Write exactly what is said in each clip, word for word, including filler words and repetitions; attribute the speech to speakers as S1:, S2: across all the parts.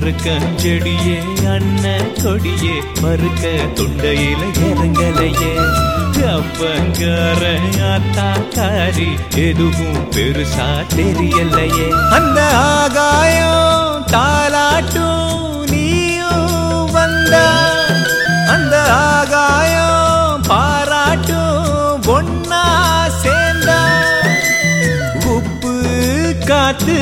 S1: எருக்கஞ்செடியே அண்ணன் கொடியே மறுக்க தொண்டையில இறங்கலையே அப்பங்கார ஆத்தாக்காரி எதுவும் பெருசா தெரியலையே அந்த ஆகாயம் தாலாட்டும் நீயும் வந்தா அந்த ஆகாயம் பாராட்டும் ஒன்னா சேர்ந்தா உப்பு காத்து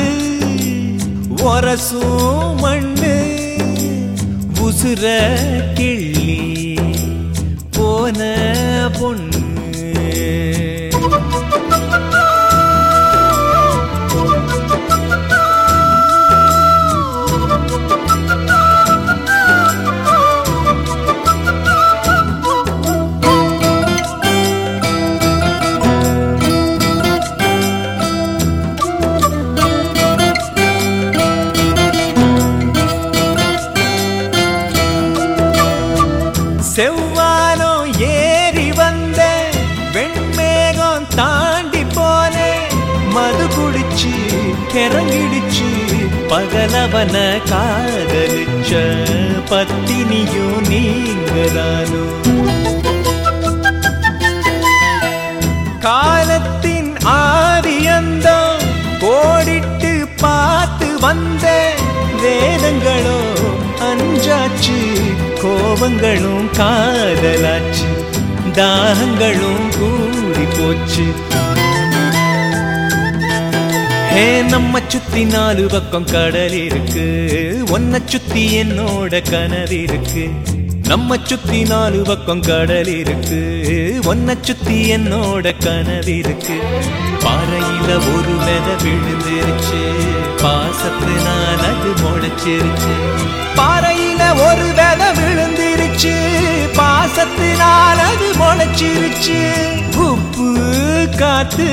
S1: ஒரசும் மண்ணு உசுர கிள்ளி போன பொண்ணு செவ்வானம் ஏறி வந்த வெண்மேகம் தாண்டி போனே மது குடிச்சு கிறங்கிடுச்சு பகலவன காதலிச்ச பத்தினியும் நீங்கதானோ காலத்தின் ஆதியந்தம் கோடிட்டு பார்த்து வந்த வேதங்களோ அஞ்சாச்சு கோபங்களும் காதலாச்சு தாகங்களும் கூடி போச்சு ஹே நம்ம சுத்தி நாலு பக்கம் கடல் இருக்கு ஒன்ன சுத்தி என்னோட கனவு இருக்கு நம்ம சுத்தி நாலு பக்கம் கடல் இருக்கு ஒன்ன சுத்தி என்னோட கனவு இருக்கு பாறையில ஒரு விதை விழுந்துருச்சு பாசத்தினால் அது முளைச்சிருச்சு பாறையில ஒரு விதை விழுந்துருச்சு பாசத்தினால் அது முளைச்சிருச்சு உப்பு காத்து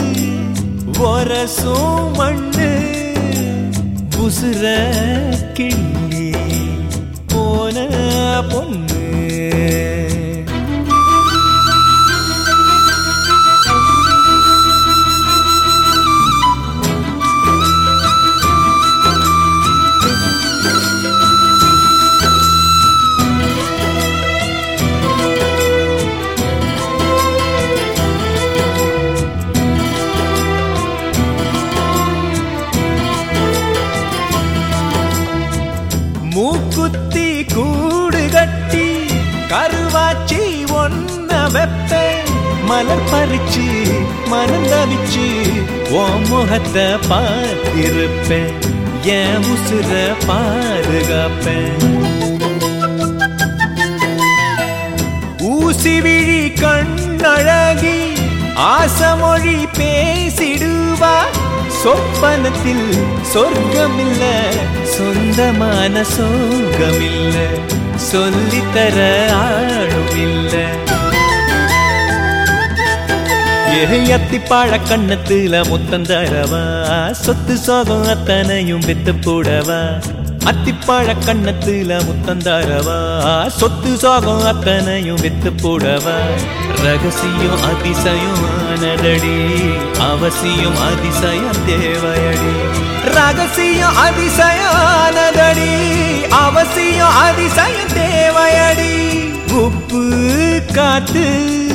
S1: ஒரசும் மண்ணு உசுர கிள்ளி போன பொண்ணு மூக்குத்தி கூடு கட்டி கருவாச்சி ஒன்ன வெப்ப மலர் பறிச்சு மனம் தவிச்சு ஓ முகத்தை பார்த்திருப்பேன் என் உசுர பாதுகாப்பேன் ஊசி விழி கண்ணழகி ஆசமொழி பேசிடுவா சொப்பனத்தில் சொர்க்கமில்ல சொந்தமான சோகமில்ல சொல்லித்தர ஆளும் இல்ல அத்திப்பாழ கண்ணத்துல முத்தம் தரவா சொத்து சோகம் அத்தனையும் வித்து போடவா அத்திப்பாழ கண்ணத்துல முத்தம் தரவா சொத்து சோகம் அத்தனையும் வித்து போடவா ரகசியம் அதிசயம் ஆனதடி அவசியம் அதிசயம் தேவையடி ரகசியம் அதிசயம் ஆனதடி அவசியம் அதிசயம் தேவையடி உப்பு காத்து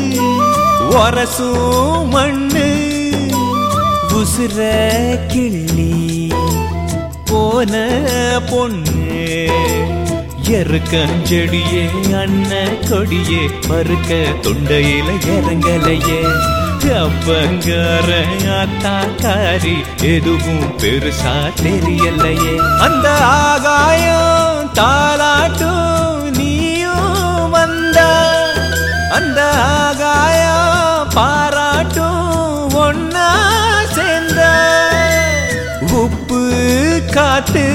S1: ஒரசும் மண்ணு உசுர கிள்ளி போன பொண்ணு எருக்கஞ்செடியே அண்ணன் கொடியே மறுக்க தொண்டையில இறங்கலையே அப்பங்கார ஆத்தாக்காரி எதுவும் பெருசா தெரியலையே அந்த ஆகாயம் தாலாட்டும் நீயும் வந்தா அந்த ஆகாயம் பாராட்டும் ஒன்னா சேர்ந்த உப்பு காத்து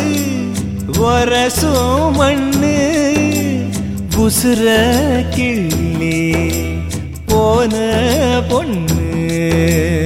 S1: ஒரசும் மண்ணு உசுர கிள்ளி போன பொண்ணு